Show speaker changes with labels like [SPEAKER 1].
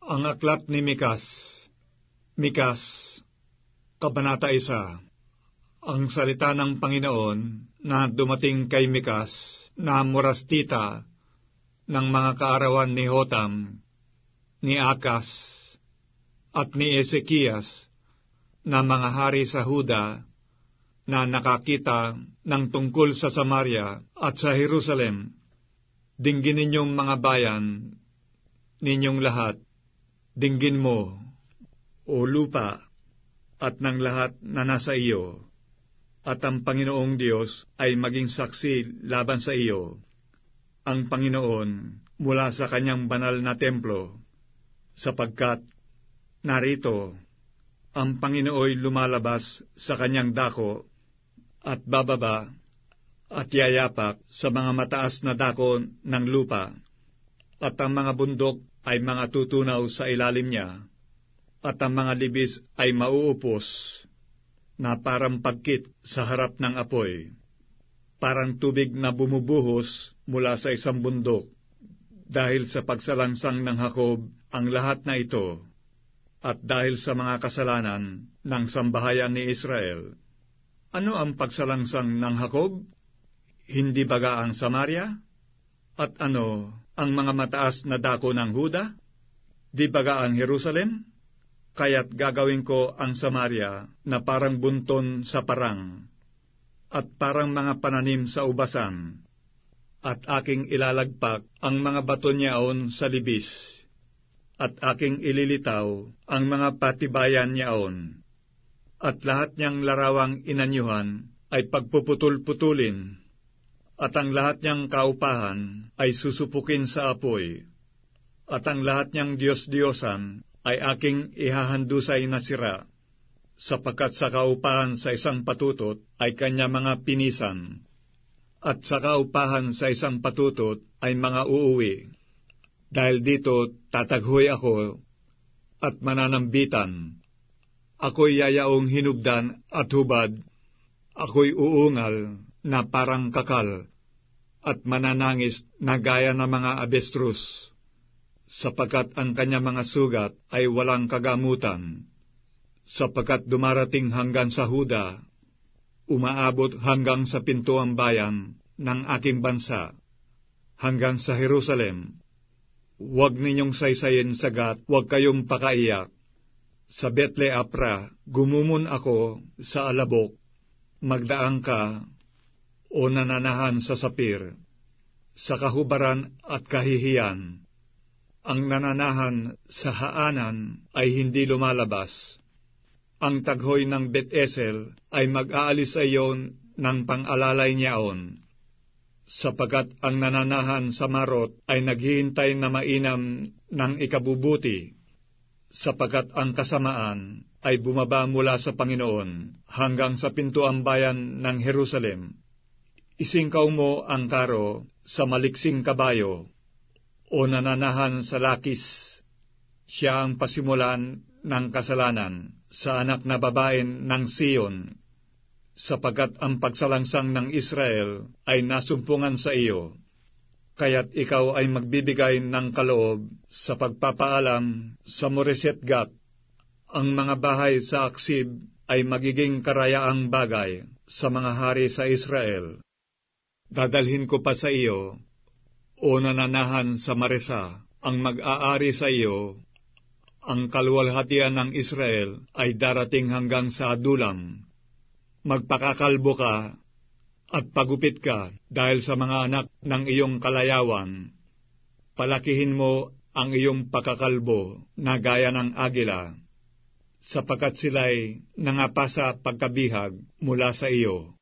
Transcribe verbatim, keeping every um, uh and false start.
[SPEAKER 1] Ang aklat ni Mikas. Mikas, Kabanata isa. Ang salita ng Panginoon na dumating kay Mikas na morastita ng mga kaarawan ni Hotam, ni Akas, at ni Ezekias na mga hari sa Huda na nakakita ng tungkol sa Samaria at sa Jerusalem. Dinggin ninyong mga bayan, ninyong lahat, dinggin mo, o lupa, at ng lahat na nasa iyo, at ang Panginoong Diyos ay maging saksi laban sa iyo, ang Panginoon mula sa kanyang banal na templo, sapagkat narito, ang Panginooy lumalabas sa kanyang dako, at bababa, at yayapak sa mga mataas na dako ng lupa, at ang mga bundok ay mga tutunaw sa ilalim niya, at ang mga libis ay mauupos, na parang pagkit sa harap ng apoy, parang tubig na bumubuhos mula sa isang bundok, dahil sa pagsalangsang ng Jacob ang lahat na ito, at dahil sa mga kasalanan ng sambahayan ni Israel. Ano ang pagsalangsang ng Jacob? Hindi baga ang Samaria? At ano ang mga mataas na dako ng Huda? Di baga ang Jerusalem? Kaya't gagawin ko ang Samaria na parang bunton sa parang, at parang mga pananim sa ubasan, at aking ilalagpak ang mga bato niyaon sa libis, at aking ililitaw ang mga patibayan niyaon, at lahat niyang larawang inanyuhan ay pagpuputol-putulin, at ang lahat niyang kaupahan ay susupukin sa apoy, at ang lahat niyang Diyos-Diyosan ay aking ihahandusay na sira, sapagkat sa kaupahan sa isang patutot ay kanya mga pinisan, at sa kaupahan sa isang patutot ay mga uuwi. Dahil dito tataghoy ako at mananambitan. Ako'y yayaong hinugdan at hubad, ako'y uungal na parang kakal, at mananangis na gaya ng mga abestrus, sapagkat ang kanya mga sugat ay walang kagamutan, sapagkat dumarating hanggang sa Huda, umaabot hanggang sa pintuang bayan ng aking bansa, hanggang sa Jerusalem. Huwag ninyong saysayin sa Gat, huwag kayong pakaiyak. Sa Betle-Apra, gumumon ako sa alabok, magdaang ka, o nananahan sa Sapir, sa kahubaran at kahihiyan. Ang nananahan sa haanan ay hindi lumalabas. Ang taghoy ng Bet-Esel ay mag-aalis sa iyon ng pang-alalay niyaon, sapagkat ang nananahan sa Marot ay naghihintay na mainam ng ikabubuti, sapagkat ang kasamaan ay bumaba mula sa Panginoon hanggang sa pintuang bayan ng Jerusalem. Isingkaw mo ang karo sa maliksing kabayo, o nananahan sa Lakis. Siya ang pasimulan ng kasalanan sa anak na babaen ng Siyon, sapagkat ang pagsalangsang ng Israel ay nasumpungan sa iyo. Kaya't ikaw ay magbibigay ng kaloob sa pagpapaalam sa Moreset Gat. Ang mga bahay sa Aksib ay magiging karayaang bagay sa mga hari sa Israel. Dadalhin ko pa sa iyo, o nananahan sa Maresa, ang mag-aari sa iyo. Ang kaluwalhatian ng Israel ay darating hanggang sa Adulam. Magpakakalbo ka at pagupit ka dahil sa mga anak ng iyong kalayawan. Palakihin mo ang iyong pakakalbo na gaya ng agila, sapagkat sila'y nangapasa pagkabihag mula sa iyo.